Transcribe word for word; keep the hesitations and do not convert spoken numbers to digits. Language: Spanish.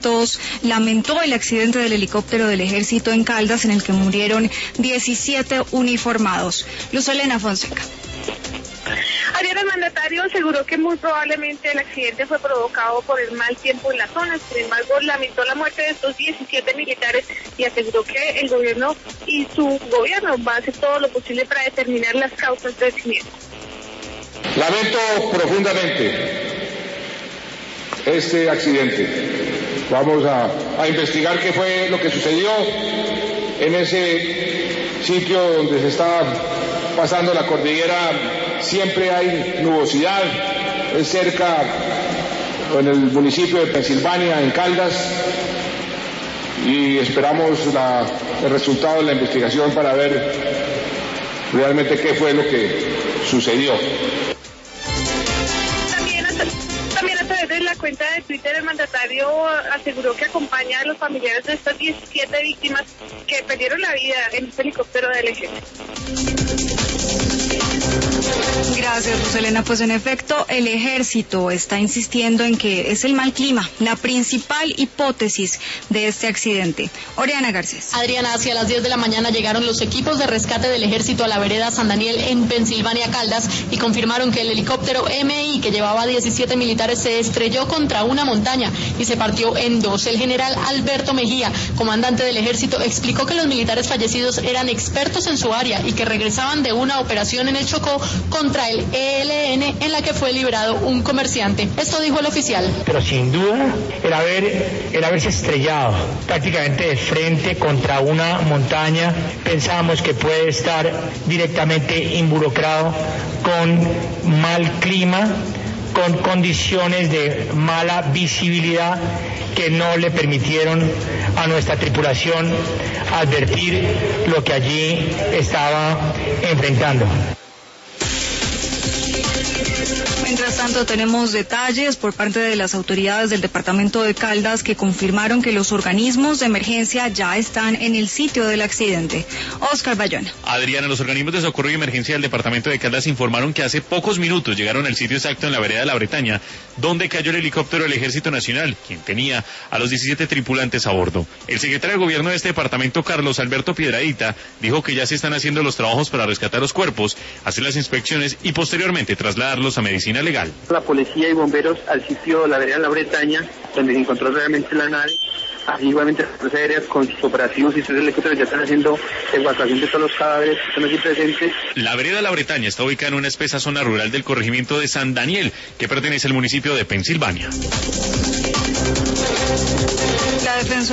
Efectos lamentó el accidente del helicóptero del Ejército en Caldas, en el que murieron diecisiete uniformados. Luz Helena Fonseca. Ayer el mandatario aseguró que muy probablemente el accidente fue provocado por el mal tiempo en la zona. Sin embargo, lamentó la muerte de estos diecisiete militares y aseguró que el gobierno y su gobierno va a hacer todo lo posible para determinar las causas del accidente. Lamento profundamente este accidente. Vamos a, a investigar qué fue lo que sucedió en ese sitio donde se está pasando la cordillera. Siempre hay nubosidad, es cerca, en el municipio de Pensilvania, en Caldas, y esperamos la, el resultado de la investigación para ver realmente qué fue lo que sucedió. También a través de la cuenta de Twitter, el mandatario aseguró que acompaña a los familiares de estas diecisiete víctimas que perdieron la vida en este helicóptero del Ejército. Gracias, Luz Helena. Pues en efecto, el Ejército está insistiendo en que es el mal clima la principal hipótesis de este accidente. Oriana Garcés. Adriana, hacia las diez de la mañana llegaron los equipos de rescate del Ejército a la vereda San Daniel en Pensilvania, Caldas, y confirmaron que el helicóptero M I, que llevaba diecisiete militares, se estrelló contra una montaña y se partió en dos. El general Alberto Mejía, comandante del Ejército, explicó que los militares fallecidos eran expertos en su área y que regresaban de una operación en el Chocó contra el E L N, en la que fue liberado un comerciante. Esto dijo el oficial. Pero sin duda el haber el haberse estrellado prácticamente de frente contra una montaña, pensábamos que puede estar directamente involucrado con mal clima, con condiciones de mala visibilidad que no le permitieron a nuestra tripulación advertir lo que allí estaba enfrentando. Mientras tanto, tenemos detalles por parte de las autoridades del departamento de Caldas que confirmaron que los organismos de emergencia ya están en el sitio del accidente. Oscar Bayona. Adriana, los organismos de socorro y emergencia del departamento de Caldas informaron que hace pocos minutos llegaron al sitio exacto en la vereda de la Bretaña, donde cayó el helicóptero del Ejército Nacional, quien tenía a los diecisiete tripulantes a bordo. El secretario de Gobierno de este departamento, Carlos Alberto Piedradita, dijo que ya se están haciendo los trabajos para rescatar los cuerpos, hacer las inspecciones y posteriormente trasladarlos a medicina legal. La policía y bomberos al sitio de la vereda de la Bretaña, donde se encontró realmente la nave. Así igualmente las fuerzas aéreas con sus operativos y sus helicópteros ya están haciendo evacuación de todos los cadáveres que están aquí presentes. La vereda de la Bretaña está ubicada en una espesa zona rural del corregimiento de San Daniel, que pertenece al municipio de Pensilvania. La defensa